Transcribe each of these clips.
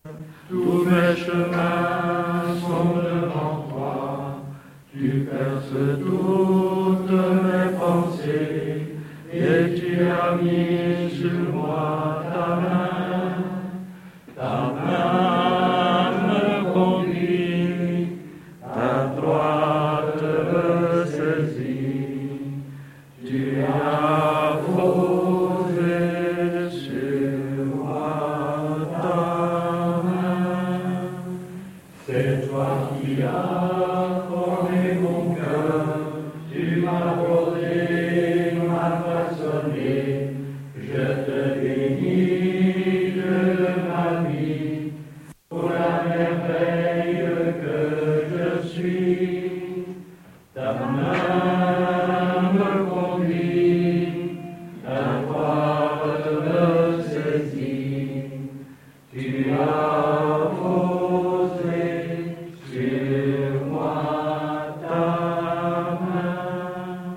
Tous mes chemins sont devant toi, tu perces toutes mes pensées, et tu as mis sur moi ta main. Ta main me conduit, ta droite me saisit, tu as posé sur moi ta main. C'est toi qui as formé mon cœur, tu m'as brodé, m'as façonné, je te bénis de ma vie, pour la merveille que je suis. Ta main me conduit, ta droite me saisit, tu as posé sur moi ta main.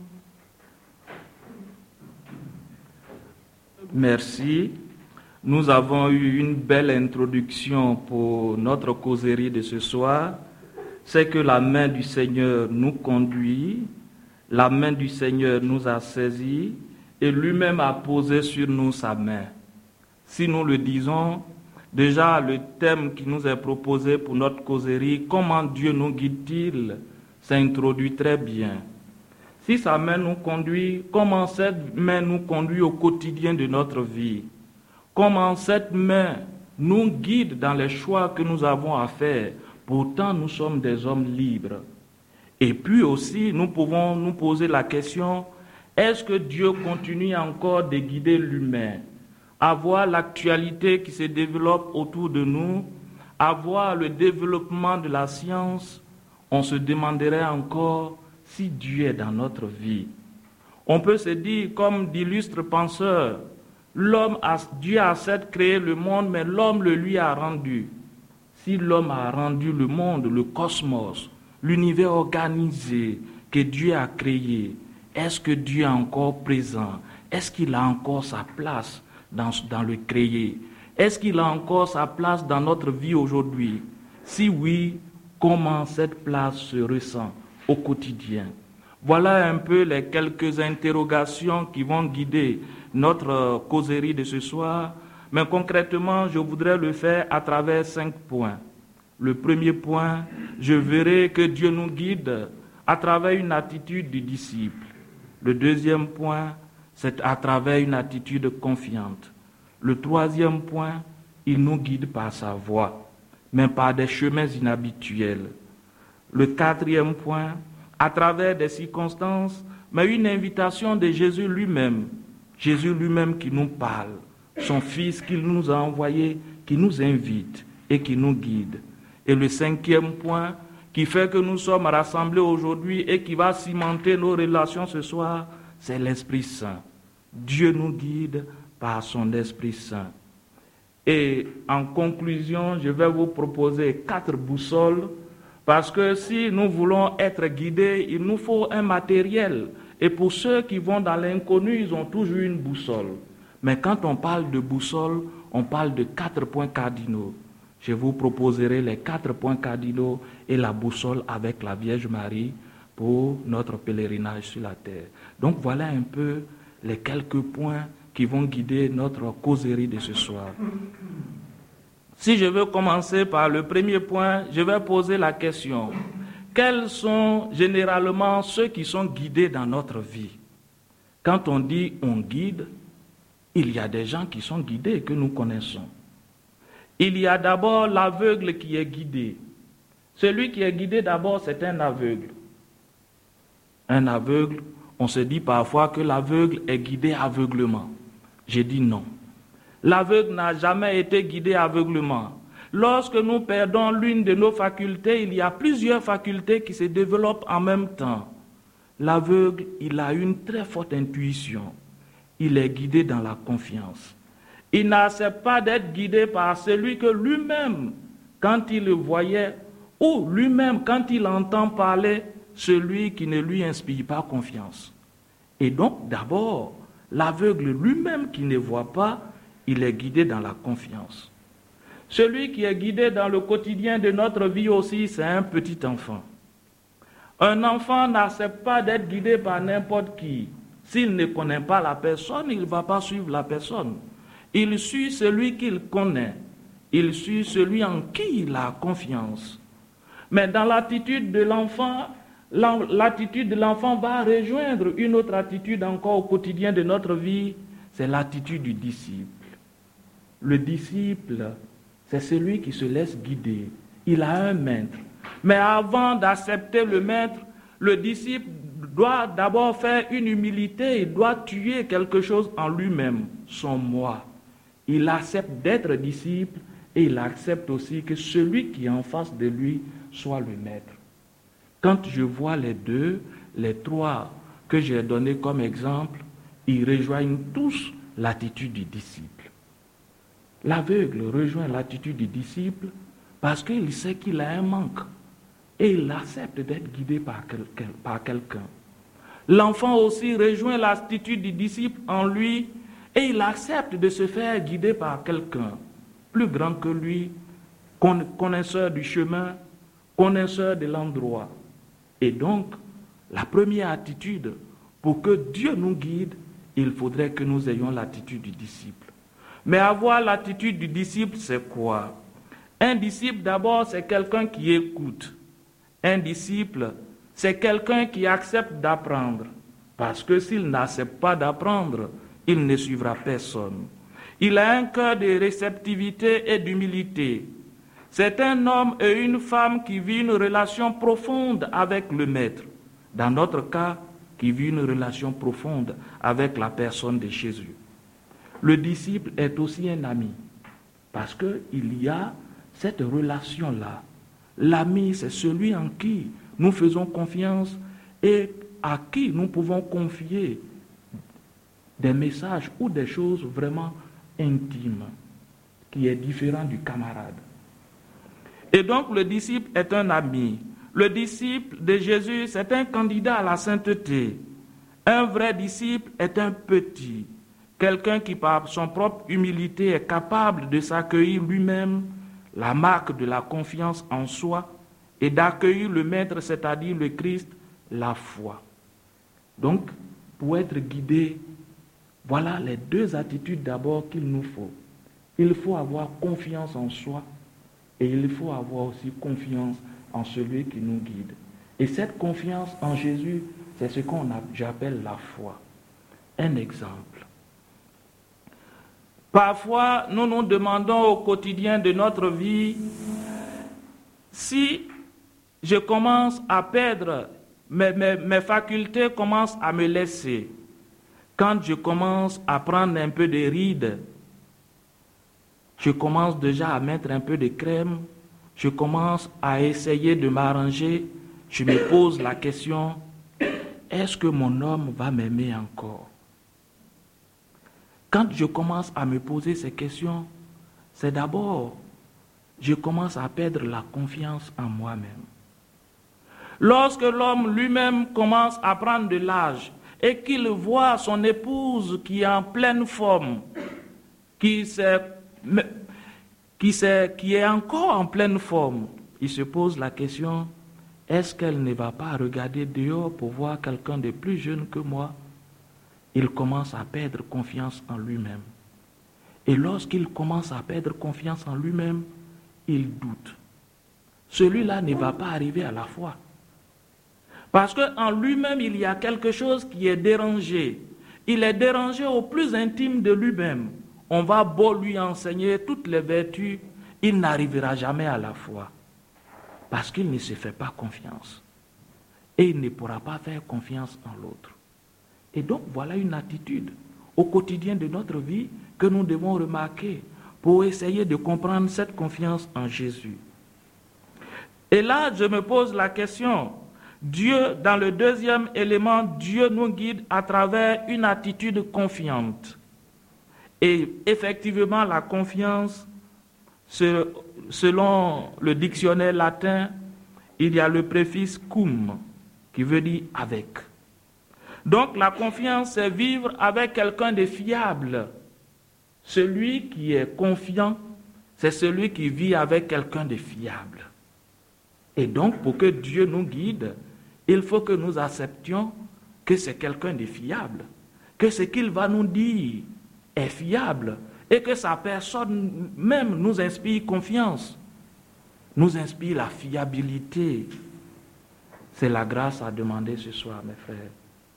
Merci. Nous avons eu une belle introduction pour notre causerie de ce soir. C'est que la main du Seigneur nous conduit, la main du Seigneur nous a saisis et lui-même a posé sur nous sa main. Si nous le disons, déjà le thème qui nous est proposé pour notre causerie, comment Dieu nous guide-t-il, s'introduit très bien. Si sa main nous conduit, comment cette main nous conduit au quotidien de notre vie? Comment cette main nous guide dans les choix que nous avons à faire? Pourtant, nous sommes des hommes libres. Et puis aussi, nous pouvons nous poser la question, est-ce que Dieu continue encore de guider l'humain? À voir l'actualité qui se développe autour de nous, à voir le développement de la science, on se demanderait encore si Dieu est dans notre vie. On peut se dire, comme d'illustres penseurs, Dieu a certes créé le monde, mais l'homme le lui a rendu. Si l'homme a rendu le monde, le cosmos, l'univers organisé que Dieu a créé, est-ce que Dieu est encore présent? Est-ce qu'il a encore sa place dans le créé? Est-ce qu'il a encore sa place dans notre vie aujourd'hui? Si oui, comment cette place se ressent au quotidien? Voilà un peu les quelques interrogations qui vont guider notre causerie de ce soir. Mais concrètement, je voudrais le faire à travers 5 points. Le premier point, je verrai que Dieu nous guide à travers une attitude du disciple. Le deuxième point, c'est à travers une attitude confiante. Le troisième point, il nous guide par sa voix, mais par des chemins inhabituels. Le quatrième point, à travers des circonstances, mais une invitation de Jésus lui-même qui nous parle. Son Fils qu'il nous a envoyé, qui nous invite et qui nous guide. Et le cinquième point, qui fait que nous sommes rassemblés aujourd'hui et qui va cimenter nos relations ce soir, c'est l'Esprit Saint. Dieu nous guide par son Esprit Saint. Et en conclusion, je vais vous proposer 4 boussoles, parce que si nous voulons être guidés, il nous faut un matériel. Et pour ceux qui vont dans l'inconnu, ils ont toujours une boussole. Mais quand on parle de boussole, on parle de 4 points cardinaux. Je vous proposerai les 4 points cardinaux et la boussole avec la Vierge Marie pour notre pèlerinage sur la terre. Donc voilà un peu les quelques points qui vont guider notre causerie de ce soir. Si je veux commencer par le premier point, je vais poser la question. Quels sont généralement ceux qui sont guidés dans notre vie? Quand on dit on guide, il y a des gens qui sont guidés que nous connaissons. Il y a d'abord l'aveugle qui est guidé. Celui qui est guidé d'abord, c'est un aveugle. Un aveugle, on se dit parfois que l'aveugle est guidé aveuglement. J'ai dit non. L'aveugle n'a jamais été guidé aveuglement. Lorsque nous perdons l'une de nos facultés, il y a plusieurs facultés qui se développent en même temps. L'aveugle, il a une très forte intuition. Il est guidé dans la confiance. Il n'accepte pas d'être guidé par celui que lui-même, quand il le voyait, ou lui-même, quand il entend parler, celui qui ne lui inspire pas confiance. Et donc, d'abord, l'aveugle lui-même qui ne voit pas, il est guidé dans la confiance. Celui qui est guidé dans le quotidien de notre vie aussi, c'est un petit enfant. Un enfant n'accepte pas d'être guidé par n'importe qui. S'il ne connaît pas la personne, il ne va pas suivre la personne. Il suit celui qu'il connaît. Il suit celui en qui il a confiance. Mais dans l'attitude de l'enfant va rejoindre une autre attitude encore au quotidien de notre vie, c'est l'attitude du disciple. Le disciple, c'est celui qui se laisse guider. Il a un maître. Mais avant d'accepter le maître, le disciple doit d'abord faire une humilité, il doit tuer quelque chose en lui-même, son moi. Il accepte d'être disciple et il accepte aussi que celui qui est en face de lui soit le maître. Quand je vois les deux, les trois que j'ai donnés comme exemple, ils rejoignent tous l'attitude du disciple. L'aveugle rejoint l'attitude du disciple parce qu'il sait qu'il a un manque et il accepte d'être guidé par quelqu'un. L'enfant aussi rejoint l'attitude du disciple en lui et il accepte de se faire guider par quelqu'un plus grand que lui, connaisseur du chemin, connaisseur de l'endroit. Et donc, la première attitude, pour que Dieu nous guide, il faudrait que nous ayons l'attitude du disciple. Mais avoir l'attitude du disciple, c'est quoi? Un disciple, d'abord, c'est quelqu'un qui écoute. Un disciple, c'est quelqu'un qui accepte d'apprendre. Parce que s'il n'accepte pas d'apprendre, il ne suivra personne. Il a un cœur de réceptivité et d'humilité. C'est un homme et une femme qui vit une relation profonde avec le maître. Dans notre cas, qui vit une relation profonde avec la personne de Jésus. Le disciple est aussi un ami, parce qu'il y a cette relation-là. L'ami, c'est celui en qui nous faisons confiance et à qui nous pouvons confier des messages ou des choses vraiment intimes, qui est différent du camarade. Et donc le disciple est un ami. Le disciple de Jésus, c'est un candidat à la sainteté. Un vrai disciple est un petit, quelqu'un qui par son propre humilité est capable de s'accueillir lui-même, la marque de la confiance en soi, et d'accueillir le Maître, c'est-à-dire le Christ, la foi. Donc, pour être guidé, voilà les deux attitudes d'abord qu'il nous faut. Il faut avoir confiance en soi et il faut avoir aussi confiance en celui qui nous guide. Et cette confiance en Jésus, c'est ce j'appelle la foi. Un exemple. Parfois, nous nous demandons au quotidien de notre vie, si je commence à perdre, mes facultés commencent à me laisser. Quand je commence à prendre un peu de rides, je commence déjà à mettre un peu de crème, je commence à essayer de m'arranger, je me pose la question, est-ce que mon homme va m'aimer encore? Quand je commence à me poser ces questions, c'est d'abord, je commence à perdre la confiance en moi-même. Lorsque l'homme lui-même commence à prendre de l'âge et qu'il voit son épouse qui est en pleine forme, qui est encore en pleine forme, il se pose la question, est-ce qu'elle ne va pas regarder dehors pour voir quelqu'un de plus jeune que moi? Il commence à perdre confiance en lui-même. Et lorsqu'il commence à perdre confiance en lui-même, il doute. Celui-là ne va pas arriver à la foi. Parce qu'en lui-même, il y a quelque chose qui est dérangé. Il est dérangé au plus intime de lui-même. On va beau lui enseigner toutes les vertus, il n'arrivera jamais à la foi. Parce qu'il ne se fait pas confiance. Et il ne pourra pas faire confiance en l'autre. Et donc, voilà une attitude au quotidien de notre vie que nous devons remarquer pour essayer de comprendre cette confiance en Jésus. Et là, je me pose la question, Dieu, dans le deuxième élément, Dieu nous guide à travers une attitude confiante. Et effectivement, la confiance, selon le dictionnaire latin, il y a le préfixe cum, qui veut dire avec. Donc la confiance, c'est vivre avec quelqu'un de fiable. Celui qui est confiant c'est celui qui vit avec quelqu'un de fiable. Et donc, pour que Dieu nous guide, il faut que nous acceptions que c'est quelqu'un de fiable, que ce qu'il va nous dire est fiable et que sa personne même nous inspire confiance, nous inspire la fiabilité. C'est la grâce à demander ce soir, mes frères.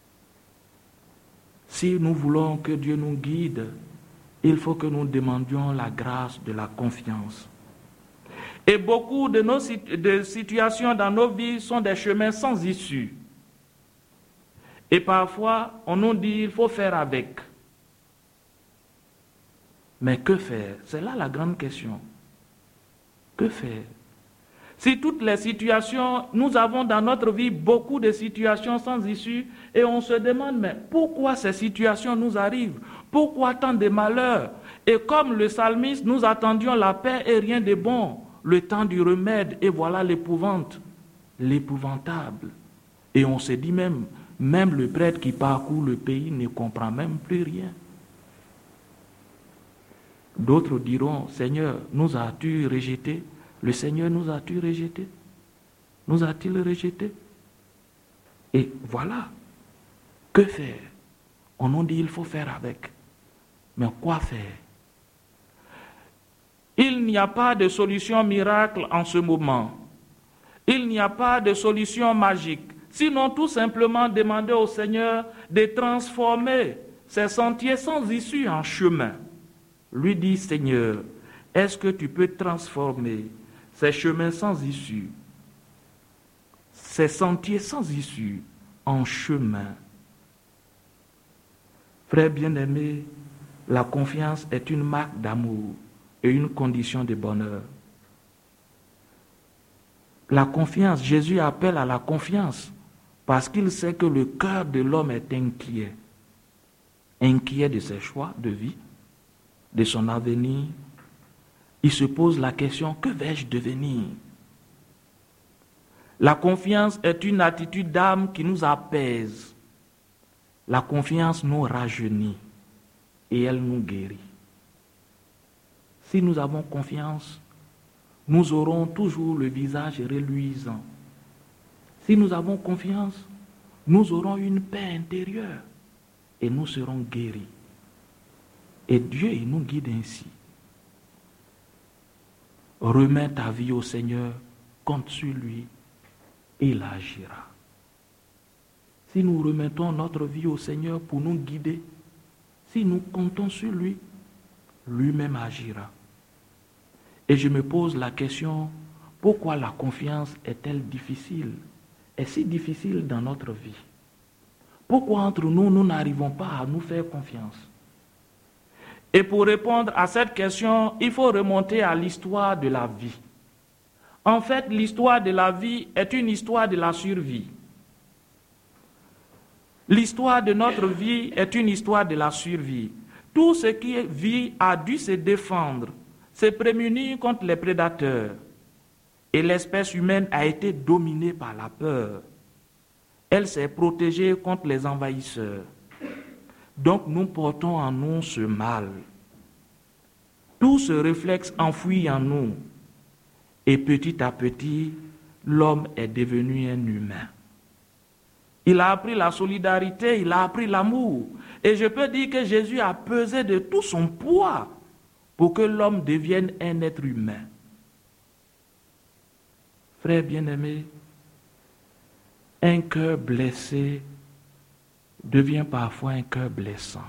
Si nous voulons que Dieu nous guide, il faut que nous demandions la grâce de la confiance. Et beaucoup de situations dans nos vies sont des chemins sans issue. Et parfois, on nous dit il faut faire avec. Mais que faire? C'est là la grande question. Que faire? Si toutes les situations, nous avons dans notre vie beaucoup de situations sans issue et on se demande, mais pourquoi ces situations nous arrivent? Pourquoi tant de malheurs? Et comme le psalmiste, nous attendions la paix et rien de bon, le temps du remède et voilà l'épouvante, l'épouvantable. Et on se dit même le prêtre qui parcourt le pays ne comprend même plus rien. D'autres diront, Seigneur, nous as-tu rejetés? Le Seigneur nous a-t-il rejetés? Nous a-t-il rejetés? Et voilà. Que faire? On nous dit il faut faire avec. Mais quoi faire? Il n'y a pas de solution miracle en ce moment. Il n'y a pas de solution magique. Sinon, tout simplement demander au Seigneur de transformer ces sentiers sans issue en chemin. Lui dit, Seigneur, est-ce que tu peux transformer ces chemins sans issue, ces sentiers sans issue, en chemin? Frères bien-aimés, la confiance est une marque d'amour et une condition de bonheur. La confiance, Jésus appelle à la confiance parce qu'il sait que le cœur de l'homme est inquiet. Inquiet de ses choix de vie, de son avenir. Il se pose la question, que vais-je devenir? La confiance est une attitude d'âme qui nous apaise. La confiance nous rajeunit et elle nous guérit. Si nous avons confiance, nous aurons toujours le visage reluisant. Si nous avons confiance, nous aurons une paix intérieure et nous serons guéris. Et Dieu, il nous guide ainsi. Remets ta vie au Seigneur, compte sur lui, et il agira. Si nous remettons notre vie au Seigneur pour nous guider, si nous comptons sur lui, lui-même agira. Et je me pose la question, pourquoi la confiance est-elle difficile? Est si difficile dans notre vie? Pourquoi entre nous, nous n'arrivons pas à nous faire confiance? Et pour répondre à cette question, il faut remonter à l'histoire de la vie. En fait, l'histoire de la vie est une histoire de la survie. L'histoire de notre vie est une histoire de la survie. Tout ce qui vit a dû se défendre, se prémunir contre les prédateurs. Et l'espèce humaine a été dominée par la peur. Elle s'est protégée contre les envahisseurs. Donc nous portons en nous ce mal. Tout ce réflexe enfoui en nous. Et petit à petit, l'homme est devenu un humain. Il a appris la solidarité, il a appris l'amour. Et je peux dire que Jésus a pesé de tout son poids pour que l'homme devienne un être humain. Frères bien-aimés, un cœur blessé devient parfois un cœur blessant.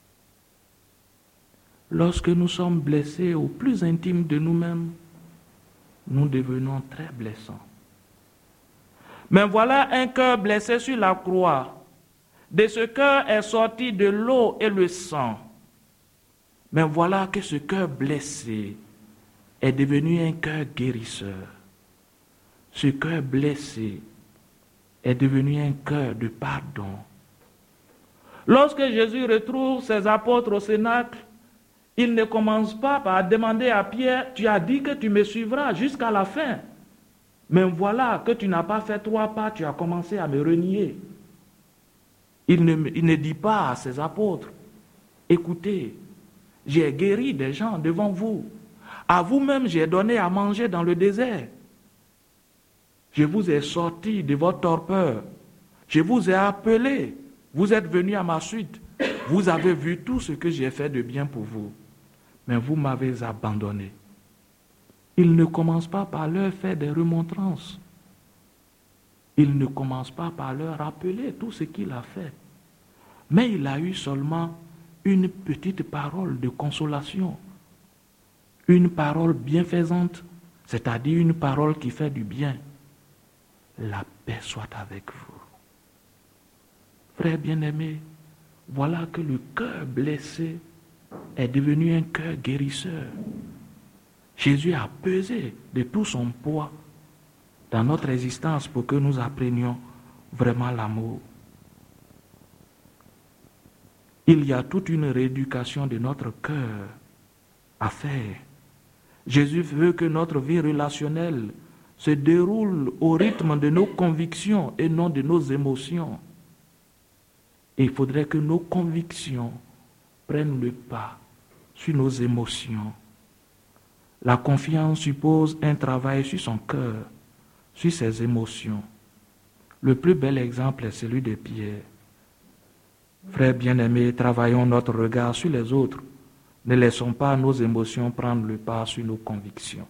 Lorsque nous sommes blessés au plus intime de nous-mêmes, nous devenons très blessants. Mais voilà un cœur blessé sur la croix. De ce cœur est sorti de l'eau et le sang. Mais voilà que ce cœur blessé est devenu un cœur guérisseur. Ce cœur blessé est devenu un cœur de pardon. Lorsque Jésus retrouve ses apôtres au cénacle, il ne commence pas par demander à Pierre, tu as dit que tu me suivras jusqu'à la fin. Mais voilà que tu n'as pas fait 3 pas, tu as commencé à me renier. Il ne dit pas à ses apôtres, écoutez, j'ai guéri des gens devant vous. À vous-même, j'ai donné à manger dans le désert. Je vous ai sorti de votre torpeur. Je vous ai appelé. Vous êtes venus à ma suite. Vous avez vu tout ce que j'ai fait de bien pour vous. Mais vous m'avez abandonné. Il ne commence pas par leur faire des remontrances. Il ne commence pas par leur rappeler tout ce qu'il a fait. Mais il a eu seulement une petite parole de consolation. Une parole bienfaisante, c'est-à-dire une parole qui fait du bien. La paix soit avec vous. Frères bien-aimés, voilà que le cœur blessé est devenu un cœur guérisseur. Jésus a pesé de tout son poids dans notre existence pour que nous apprenions vraiment l'amour. Il y a toute une rééducation de notre cœur à faire. Jésus veut que notre vie relationnelle se déroule au rythme de nos convictions et non de nos émotions. Et il faudrait que nos convictions prennent le pas sur nos émotions. La confiance suppose un travail sur son cœur, sur ses émotions. Le plus bel exemple est celui de Pierre. Frères bien-aimés, travaillons notre regard sur les autres. Ne laissons pas nos émotions prendre le pas sur nos convictions.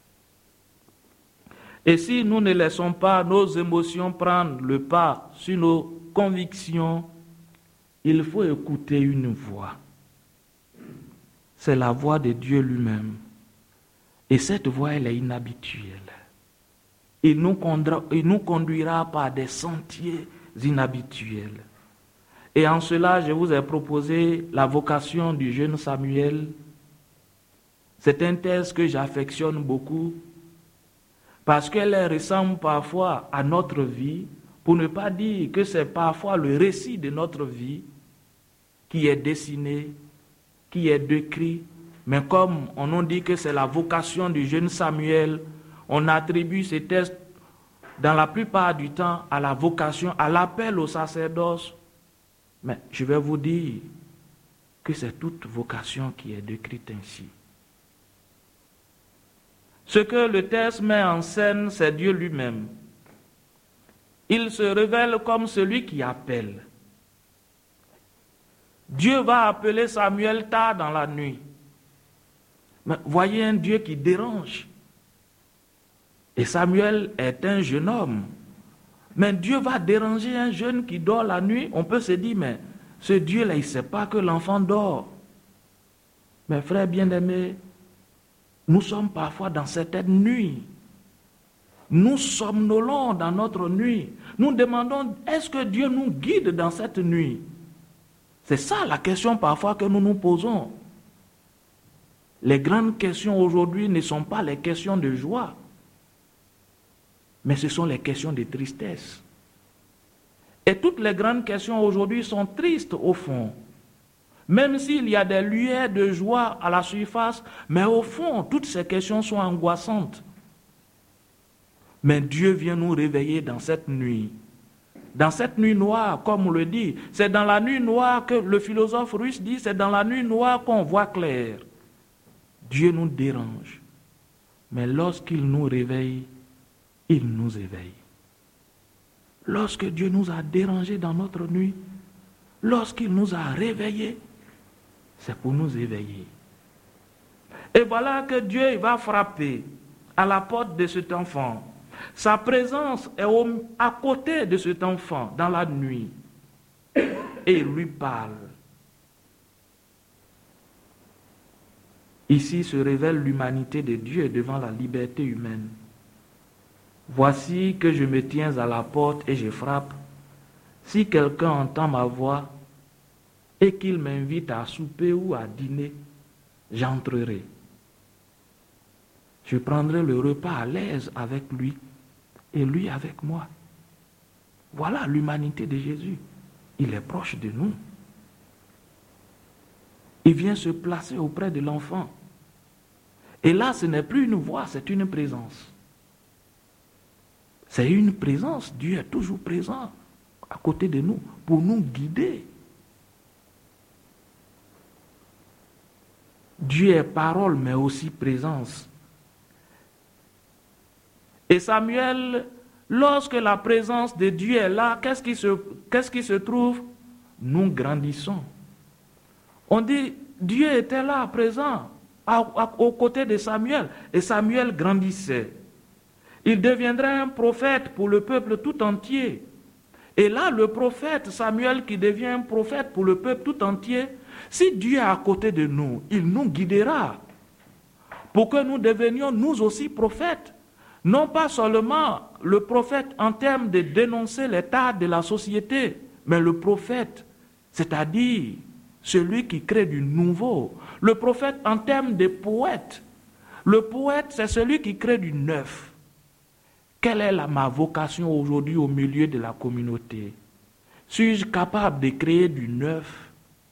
Et si nous ne laissons pas nos émotions prendre le pas sur nos convictions, il faut écouter une voix. C'est la voix de Dieu lui-même. Et cette voix, elle est inhabituelle. Il nous conduira par des sentiers inhabituels. Et en cela, je vous ai proposé la vocation du jeune Samuel. C'est un texte que j'affectionne beaucoup parce qu'elle ressemble parfois à notre vie, pour ne pas dire que c'est parfois le récit de notre vie qui est dessiné, qui est décrit. Mais comme on nous dit que c'est la vocation du jeune Samuel, on attribue ces textes dans la plupart du temps à la vocation, à l'appel au sacerdoce. Mais je vais vous dire que c'est toute vocation qui est décrite ainsi. Ce que le texte met en scène, c'est Dieu lui-même. Il se révèle comme celui qui appelle. Dieu va appeler Samuel tard dans la nuit. Mais voyez un Dieu qui dérange. Et Samuel est un jeune homme. Mais Dieu va déranger un jeune qui dort la nuit. On peut se dire, mais ce Dieu-là, il ne sait pas que l'enfant dort. Mes frères bien-aimés, nous sommes parfois dans certaines nuits. Nous somnolons dans notre nuit. Nous demandons, est-ce que Dieu nous guide dans cette nuit? C'est ça la question parfois que nous nous posons. Les grandes questions aujourd'hui ne sont pas les questions de joie, mais ce sont les questions de tristesse. Et toutes les grandes questions aujourd'hui sont tristes au fond. Même s'il y a des lueurs de joie à la surface, mais au fond, toutes ces questions sont angoissantes. Mais Dieu vient nous réveiller dans cette nuit. Dans cette nuit noire, comme on le dit, c'est dans la nuit noire que le philosophe russe dit, c'est dans la nuit noire qu'on voit clair. Dieu nous dérange. Mais lorsqu'il nous réveille, il nous éveille. Lorsque Dieu nous a dérangés dans notre nuit, lorsqu'il nous a réveillés, c'est pour nous éveiller. Et voilà que Dieu va frapper à la porte de cet enfant. Sa présence est à côté de cet enfant dans la nuit. Et il lui parle. Ici se révèle l'humanité de Dieu devant la liberté humaine. Voici que je me tiens à la porte et je frappe. Si quelqu'un entend ma voix et qu'il m'invite à souper ou à dîner, j'entrerai. Je prendrai le repas à l'aise avec lui et lui avec moi. Voilà l'humanité de Jésus. Il est proche de nous. Il vient se placer auprès de l'enfant. Et là, ce n'est plus une voix, c'est une présence. C'est une présence. Dieu est toujours présent à côté de nous pour nous guider. Dieu est parole, mais aussi présence. Et Samuel, lorsque la présence de Dieu est là, qu'est-ce qui se trouve? Nous grandissons. On dit, Dieu était là, présent, aux côtés de Samuel, et Samuel grandissait. Il deviendrait un prophète pour le peuple tout entier. Et là, le prophète Samuel qui devient un prophète pour le peuple tout entier, si Dieu est à côté de nous, il nous guidera pour que nous devenions nous aussi prophètes. Non pas seulement le prophète en termes de dénoncer l'état de la société, mais le prophète, c'est-à-dire celui qui crée du nouveau. Le prophète en termes de poète. Le poète, c'est celui qui crée du neuf. Quelle est ma vocation aujourd'hui au milieu de la communauté? Suis-je capable de créer du neuf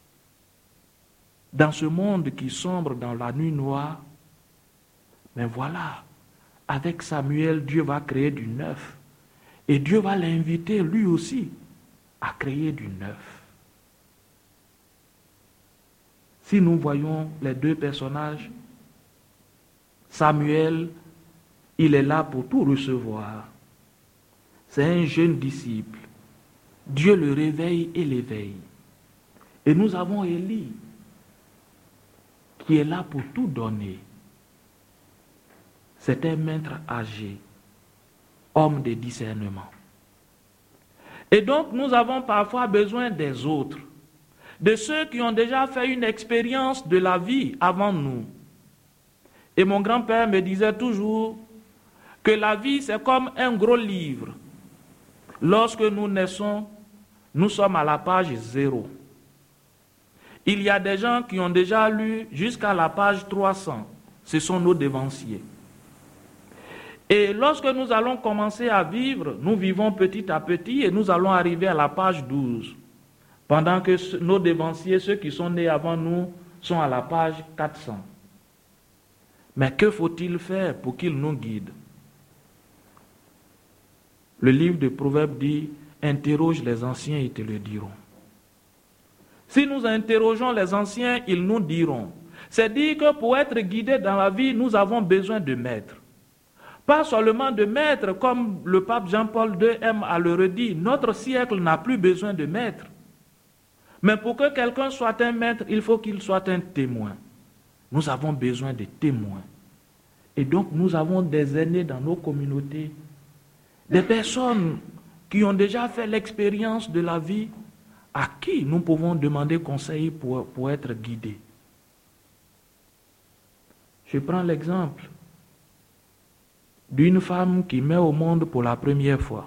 dans ce monde qui sombre dans la nuit noire? Mais voilà, avec Samuel, Dieu va créer du neuf. Et Dieu va l'inviter lui aussi à créer du neuf. Si nous voyons les deux personnages, Samuel, il est là pour tout recevoir. C'est un jeune disciple. Dieu le réveille et l'éveille. Et nous avons Élie, qui est là pour tout donner. C'est un maître âgé, homme de discernement. Et donc nous avons parfois besoin des autres, de ceux qui ont déjà fait une expérience de la vie avant nous. Et mon grand-père me disait toujours que la vie, c'est comme un gros livre. Lorsque nous naissons, nous sommes à la page 0. Il y a des gens qui ont déjà lu jusqu'à la page 300. Ce sont nos devanciers. Et lorsque nous allons commencer à vivre, nous vivons petit à petit et nous allons arriver à la page 12. Pendant que nos devanciers, ceux qui sont nés avant nous, sont à la page 400. Mais que faut-il faire pour qu'ils nous guident? Le livre de Proverbes dit, interroge les anciens, ils te le diront. Si nous interrogeons les anciens, ils nous diront. C'est dire que pour être guidés dans la vie, nous avons besoin de maîtres. Pas seulement de maîtres, comme le pape Jean-Paul II aime à le redire. Notre siècle n'a plus besoin de maîtres. Mais pour que quelqu'un soit un maître, il faut qu'il soit un témoin. Nous avons besoin de témoins. Et donc nous avons des aînés dans nos communautés, des personnes qui ont déjà fait l'expérience de la vie, à qui nous pouvons demander conseil pour être guidés. Je prends l'exemple d'une femme qui met au monde pour la première fois.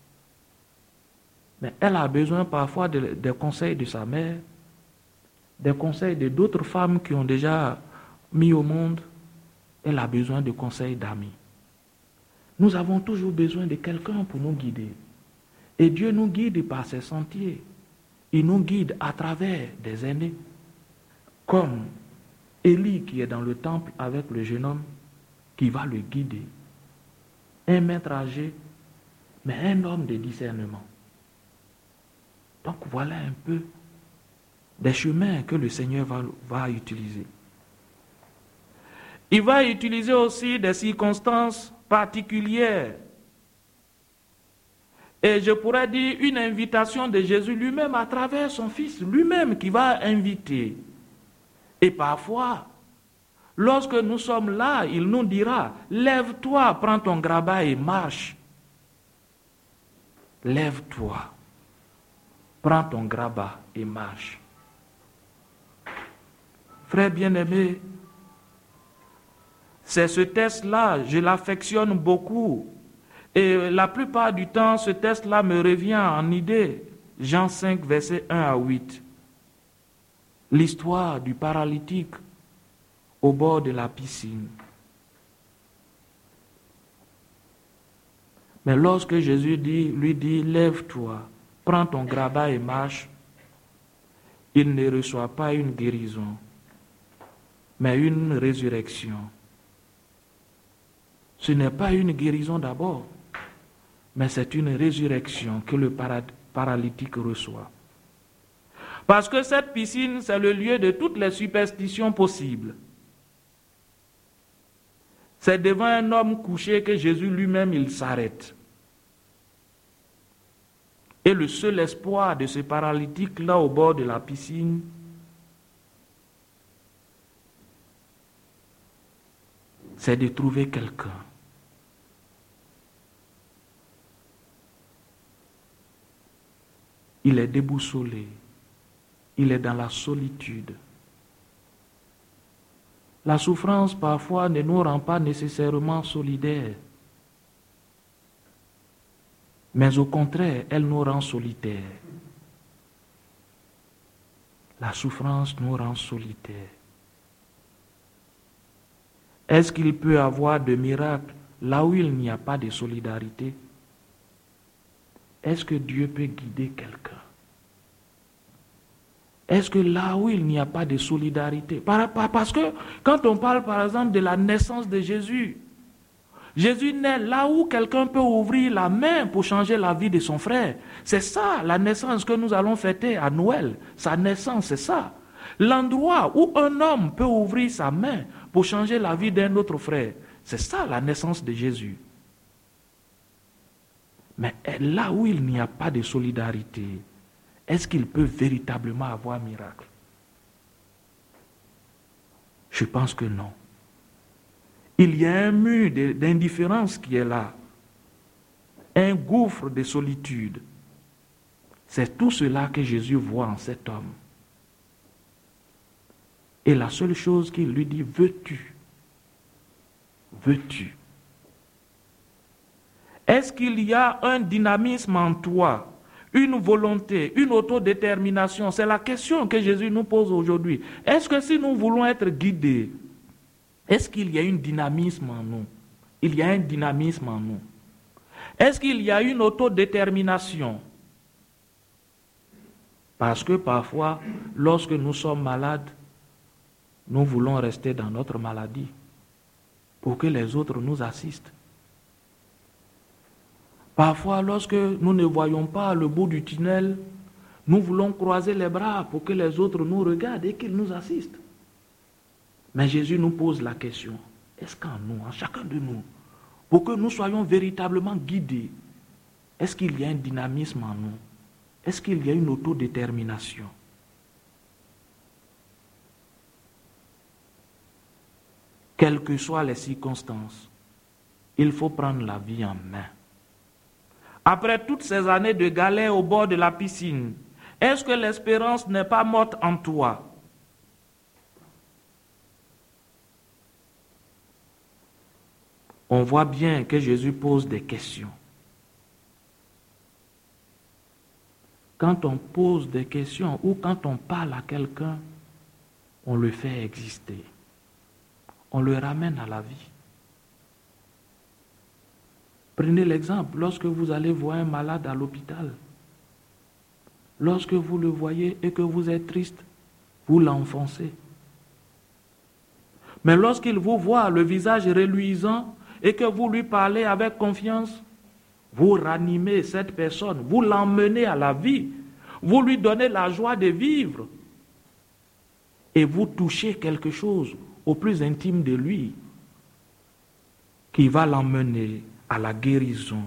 Mais elle a besoin parfois des conseils de sa mère, des conseils de d'autres femmes qui ont déjà mis au monde. Elle a besoin de conseils d'amis. Nous avons toujours besoin de quelqu'un pour nous guider. Et Dieu nous guide par ses sentiers. Il nous guide à travers des aînés, comme Élie qui est dans le temple avec le jeune homme, qui va le guider. Un maître âgé, mais un homme de discernement. Donc voilà un peu des chemins que le Seigneur va utiliser. Il va utiliser aussi des circonstances particulières. Et je pourrais dire une invitation de Jésus lui-même à travers son Fils, lui-même qui va inviter. Et parfois, lorsque nous sommes là, il nous dira, lève-toi, prends ton grabat et marche. Lève-toi, prends ton grabat et marche. Frère bien-aimé, c'est ce texte-là, je l'affectionne beaucoup. Et la plupart du temps, ce texte-là me revient en idée. Jean 5, versets 1 à 8. L'histoire du paralytique au bord de la piscine. Mais lorsque Jésus lui dit, lève-toi, prends ton grabat et marche, il ne reçoit pas une guérison, mais une résurrection. Ce n'est pas une guérison d'abord, mais c'est une résurrection que le paralytique reçoit. Parce que cette piscine, c'est le lieu de toutes les superstitions possibles. C'est devant un homme couché que Jésus lui-même, il s'arrête. Et le seul espoir de ce paralytique là au bord de la piscine, c'est de trouver quelqu'un. Il est déboussolé. Il est dans la solitude. La souffrance parfois ne nous rend pas nécessairement solidaires. Mais au contraire, elle nous rend solitaires. La souffrance nous rend solitaires. Est-ce qu'il peut y avoir de miracles là où il n'y a pas de solidarité? Est-ce que Dieu peut guider quelqu'un? Est-ce que là où il n'y a pas de solidarité? Parce que quand on parle par exemple de la naissance de Jésus, Jésus naît là où quelqu'un peut ouvrir la main pour changer la vie de son frère. C'est ça la naissance que nous allons fêter à Noël. Sa naissance, c'est ça. L'endroit où un homme peut ouvrir sa main pour changer la vie d'un autre frère. C'est ça la naissance de Jésus. Mais là où il n'y a pas de solidarité, est-ce qu'il peut véritablement avoir miracle? Je pense que non. Il y a un mur d'indifférence qui est là, un gouffre de solitude. C'est tout cela que Jésus voit en cet homme. Et la seule chose qu'il lui dit, veux-tu? Veux-tu? Est-ce qu'il y a un dynamisme en toi, une volonté, une autodétermination? C'est la question que Jésus nous pose aujourd'hui. Est-ce que si nous voulons être guidés, est-ce qu'il y a un dynamisme en nous? Il y a un dynamisme en nous. Est-ce qu'il y a une autodétermination? Parce que parfois, lorsque nous sommes malades, nous voulons rester dans notre maladie pour que les autres nous assistent. Parfois, lorsque nous ne voyons pas le bout du tunnel, nous voulons croiser les bras pour que les autres nous regardent et qu'ils nous assistent. Mais Jésus nous pose la question, est-ce qu'en nous, en chacun de nous, pour que nous soyons véritablement guidés, est-ce qu'il y a un dynamisme en nous? Est-ce qu'il y a une autodétermination? Quelles que soient les circonstances, il faut prendre la vie en main. Après toutes ces années de galère au bord de la piscine, est-ce que l'espérance n'est pas morte en toi? On voit bien que Jésus pose des questions. Quand on pose des questions ou quand on parle à quelqu'un, on le fait exister. On le ramène à la vie. Prenez l'exemple, lorsque vous allez voir un malade à l'hôpital, lorsque vous le voyez et que vous êtes triste, vous l'enfoncez. Mais lorsqu'il vous voit le visage reluisant et que vous lui parlez avec confiance, vous ranimez cette personne, vous l'emmenez à la vie, vous lui donnez la joie de vivre et vous touchez quelque chose au plus intime de lui qui va l'emmener à la guérison.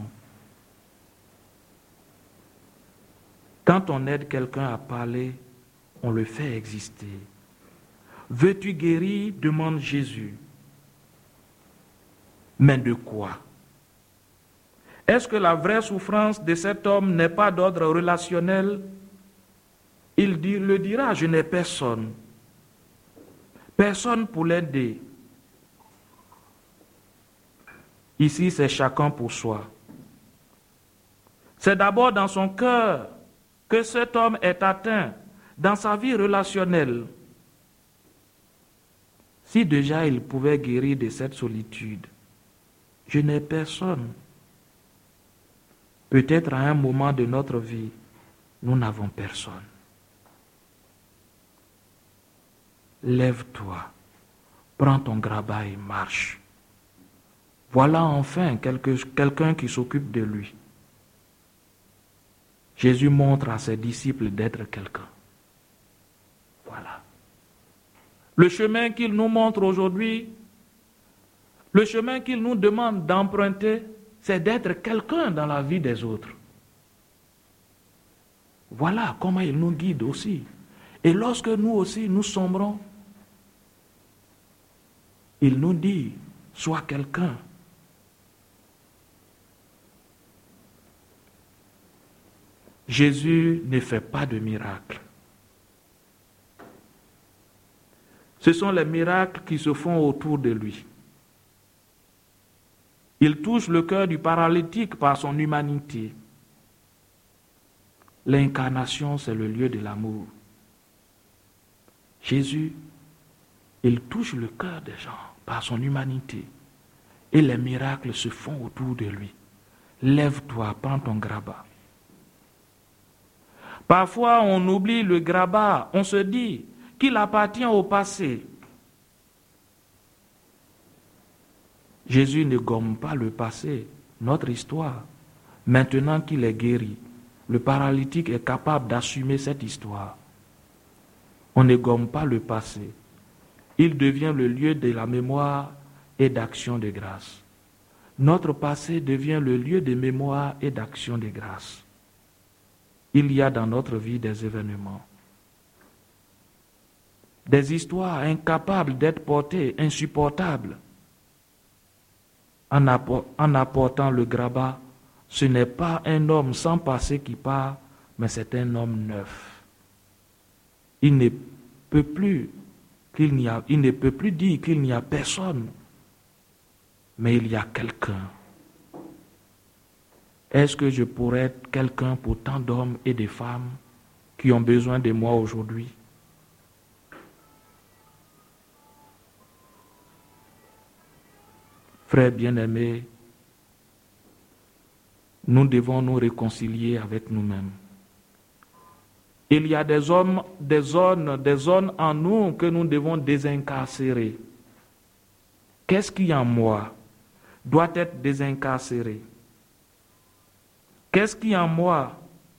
Quand on aide quelqu'un à parler, on le fait exister. Veux-tu guérir? Demande Jésus. Mais de quoi? Est-ce que la vraie souffrance de cet homme n'est pas d'ordre relationnel? Il le dira, je n'ai personne. Personne pour l'aider. Ici, c'est chacun pour soi. C'est d'abord dans son cœur que cet homme est atteint, dans sa vie relationnelle. Si déjà il pouvait guérir de cette solitude, je n'ai personne. Peut-être à un moment de notre vie, nous n'avons personne. Lève-toi, prends ton grabat et marche. Voilà enfin quelqu'un qui s'occupe de lui. Jésus montre à ses disciples d'être quelqu'un. Le chemin qu'il nous montre aujourd'hui, le chemin qu'il nous demande d'emprunter, c'est d'être quelqu'un dans la vie des autres. Voilà comment il nous guide aussi. Et lorsque nous aussi nous sombrons, il nous dit, sois quelqu'un. Jésus ne fait pas de miracles. Ce sont les miracles qui se font autour de lui. Il touche le cœur du paralytique par son humanité. L'incarnation, c'est le lieu de l'amour. Jésus, il touche le cœur des gens par son humanité. Et les miracles se font autour de lui. Lève-toi, prends ton grabat. Parfois, on oublie le grabat, on se dit qu'il appartient au passé. Jésus ne gomme pas le passé, notre histoire. Maintenant qu'il est guéri, le paralytique est capable d'assumer cette histoire. On ne gomme pas le passé. Il devient le lieu de la mémoire et d'action de grâce. Notre passé devient le lieu de mémoire et d'action de grâce. Il y a dans notre vie des événements, des histoires incapables d'être portées, insupportables. En apportant le grabat, ce n'est pas un homme sans passé qui part, mais c'est un homme neuf. Il ne peut plus dire qu'il n'y a personne, mais il y a quelqu'un. Est-ce que je pourrais être quelqu'un pour tant d'hommes et de femmes qui ont besoin de moi aujourd'hui? Frères bien-aimés, nous devons nous réconcilier avec nous-mêmes. Il y a des zones en nous que nous devons désincarcérer. Qu'est-ce qui en moi doit être désincarcéré? Qu'est-ce qui en moi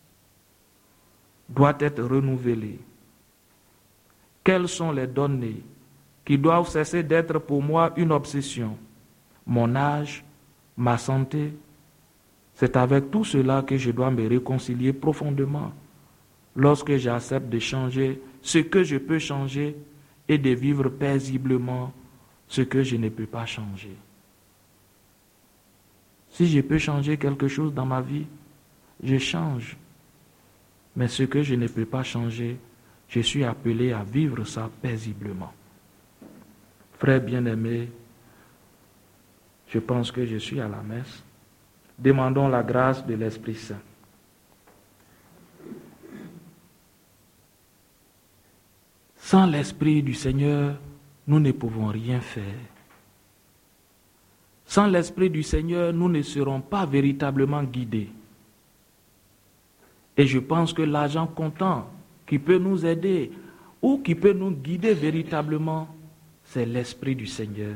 doit être renouvelé? Quelles sont les données qui doivent cesser d'être pour moi une obsession? Mon âge, ma santé, c'est avec tout cela que je dois me réconcilier profondément lorsque j'accepte de changer ce que je peux changer et de vivre paisiblement ce que je ne peux pas changer. Si je peux changer quelque chose dans ma vie, je change. Mais ce que je ne peux pas changer, je suis appelé à vivre ça paisiblement. Frères bien-aimés, je pense que je suis à la messe. Demandons la grâce de l'Esprit Saint. Sans l'Esprit du Seigneur, nous ne pouvons rien faire. Sans l'Esprit du Seigneur, nous ne serons pas véritablement guidés. Et je pense que l'agent comptant qui peut nous aider ou qui peut nous guider véritablement, c'est l'Esprit du Seigneur.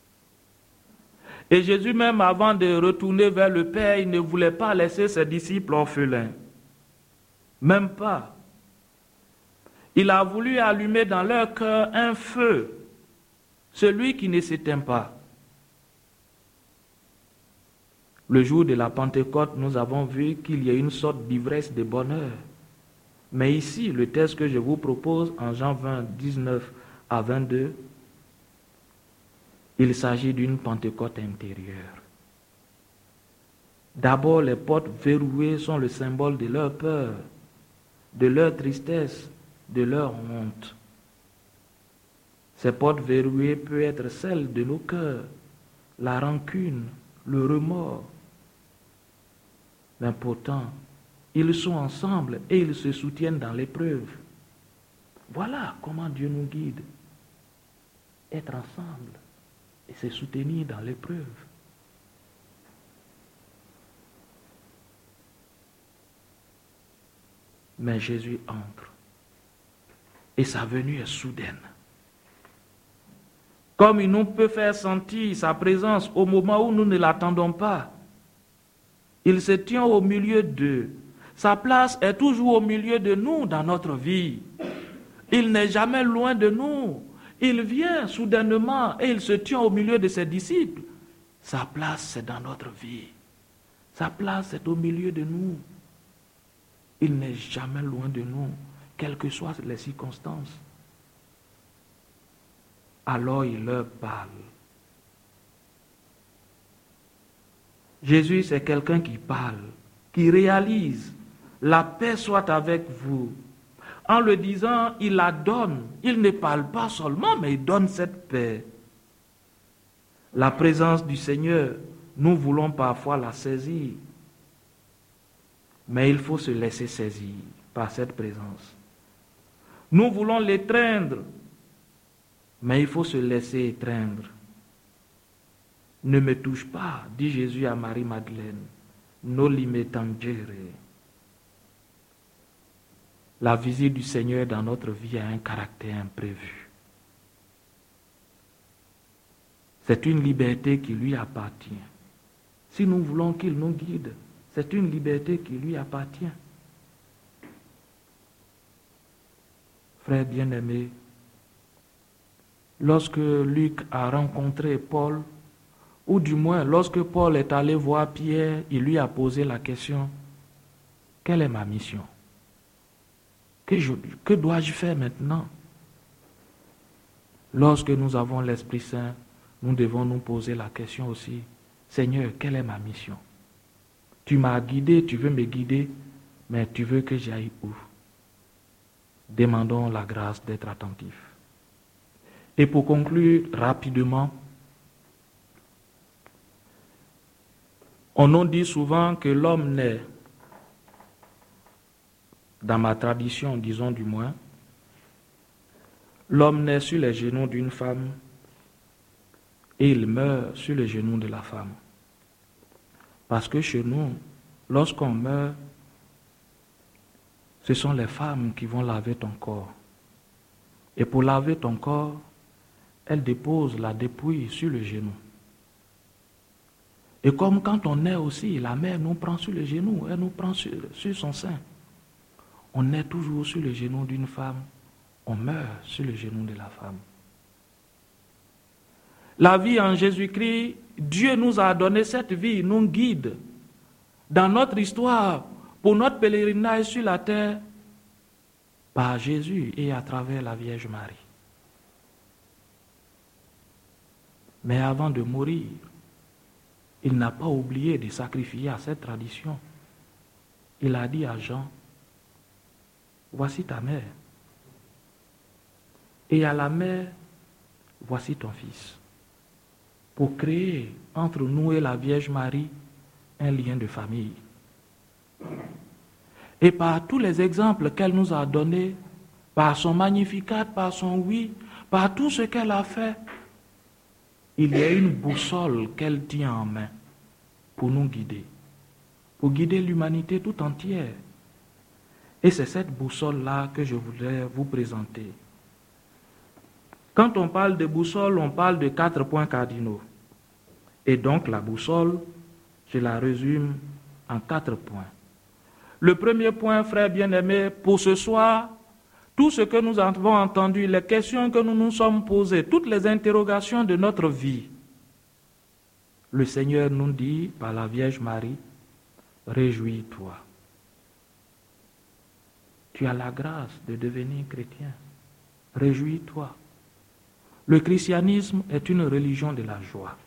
Et Jésus même, avant de retourner vers le Père, il ne voulait pas laisser ses disciples orphelins. Même pas. Il a voulu allumer dans leur cœur un feu, celui qui ne s'éteint pas. Le jour de la Pentecôte, nous avons vu qu'il y a une sorte d'ivresse de bonheur. Mais ici, le texte que je vous propose en Jean 20, 19 à 22, il s'agit d'une Pentecôte intérieure. D'abord, les portes verrouillées sont le symbole de leur peur, de leur tristesse, de leur honte. Ces portes verrouillées peuvent être celles de nos cœurs, la rancune, le remords. Mais pourtant, ils sont ensemble et ils se soutiennent dans l'épreuve. Voilà comment Dieu nous guide. Être ensemble et se soutenir dans l'épreuve. Mais Jésus entre. Et sa venue est soudaine. Comme il nous peut faire sentir sa présence au moment où nous ne l'attendons pas. Il se tient au milieu d'eux. Sa place est toujours au milieu de nous dans notre vie. Il n'est jamais loin de nous. Il vient soudainement et il se tient au milieu de ses disciples. Sa place, c'est dans notre vie. Sa place, c'est au milieu de nous. Il n'est jamais loin de nous, quelles que soient les circonstances. Alors il leur parle. Jésus, c'est quelqu'un qui parle, qui réalise. La paix soit avec vous. En le disant, il la donne. Il ne parle pas seulement, mais il donne cette paix. La présence du Seigneur, nous voulons parfois la saisir. Mais il faut se laisser saisir par cette présence. Nous voulons l'étreindre, mais il faut se laisser étreindre. Ne me touche pas, dit Jésus à Marie-Madeleine. No me tangere. La visite du Seigneur dans notre vie a un caractère imprévu. C'est une liberté qui lui appartient. Si nous voulons qu'il nous guide, c'est une liberté qui lui appartient. Frères bien-aimés, lorsque Luc a rencontré Paul, ou du moins lorsque Paul est allé voir Pierre, il lui a posé la question, quelle est ma mission? Que dois-je faire maintenant? Lorsque nous avons l'Esprit Saint, nous devons nous poser la question aussi, Seigneur, quelle est ma mission? Tu m'as guidé, tu veux me guider, mais tu veux que j'aille où? Demandons la grâce d'être attentifs. Et pour conclure rapidement, on nous dit souvent que l'homme naît, dans ma tradition, disons du moins, l'homme naît sur les genoux d'une femme et il meurt sur les genoux de la femme. Parce que chez nous, lorsqu'on meurt, ce sont les femmes qui vont laver ton corps. Et pour laver ton corps, elles déposent la dépouille sur le genou. Et comme quand on naît aussi, la mère nous prend sur le genou, elle nous prend sur son sein. On naît toujours sur le genou d'une femme, on meurt sur le genou de la femme. La vie en Jésus-Christ, Dieu nous a donné cette vie, nous guide dans notre histoire, pour notre pèlerinage sur la terre, par Jésus et à travers la Vierge Marie. Mais avant de mourir, il n'a pas oublié de sacrifier à cette tradition. Il a dit à Jean, voici ta mère. Et à la mère, voici ton fils. Pour créer entre nous et la Vierge Marie un lien de famille. Et par tous les exemples qu'elle nous a donnés, par son Magnificat, par son oui, par tout ce qu'elle a fait, il y a une boussole qu'elle tient en main pour nous guider, pour guider l'humanité tout entière. Et c'est cette boussole-là que je voudrais vous présenter. Quand on parle de boussole, on parle de 4 points cardinaux. Et donc la boussole, je la résume en 4 points. Le premier point, frères bien-aimés, pour ce soir, tout ce que nous avons entendu, les questions que nous nous sommes posées, toutes les interrogations de notre vie, le Seigneur nous dit par la Vierge Marie, réjouis-toi. Tu as la grâce de devenir chrétien. Réjouis-toi. Le christianisme est une religion de la joie.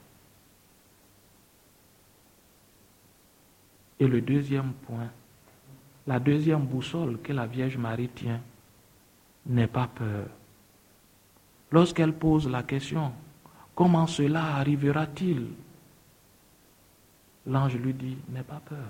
Et le deuxième point, la deuxième boussole que la Vierge Marie tient, n'est pas peur. Lorsqu'elle pose la question, comment cela arrivera-t-il? L'ange lui dit, n'aie pas peur.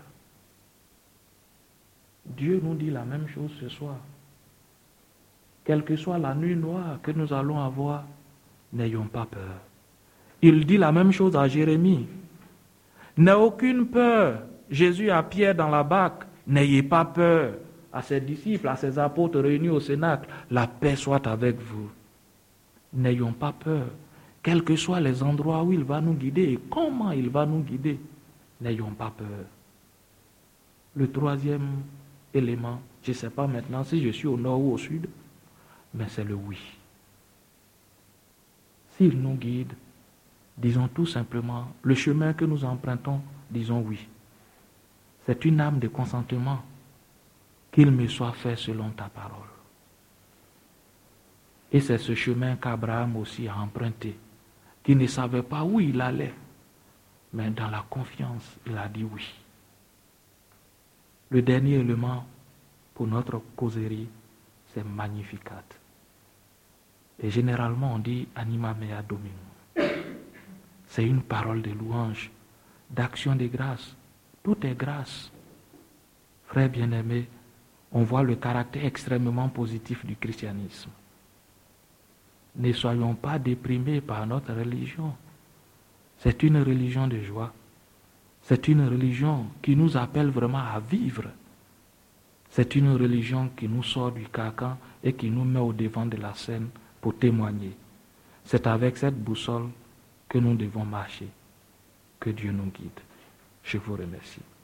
Dieu nous dit la même chose ce soir. Quelle que soit la nuit noire que nous allons avoir, n'ayons pas peur. Il dit la même chose à Jérémie. N'aie aucune peur. Jésus à Pierre dans la barque, n'ayez pas peur. À ses disciples, à ses apôtres réunis au Cénacle, la paix soit avec vous. N'ayons pas peur. Quels que soient les endroits où il va nous guider et comment il va nous guider, n'ayons pas peur. Le troisième élément, je ne sais pas maintenant si je suis au nord ou au sud, mais c'est le oui. S'il nous guide, disons tout simplement, le chemin que nous empruntons, disons oui. C'est une âme de consentement, qu'il me soit fait selon ta parole. Et c'est ce chemin qu'Abraham aussi a emprunté, qui ne savait pas où il allait, mais dans la confiance, il a dit oui. Le dernier élément pour notre causerie, c'est Magnificat. Et généralement, on dit Anima mea Domini. C'est une parole de louange, d'action de grâce. Tout est grâce. Frères bien-aimés, on voit le caractère extrêmement positif du christianisme. Ne soyons pas déprimés par notre religion. C'est une religion de joie. C'est une religion qui nous appelle vraiment à vivre. C'est une religion qui nous sort du carcan et qui nous met au devant de la scène pour témoigner. C'est avec cette boussole que nous devons marcher. Que Dieu nous guide. Je vous remercie.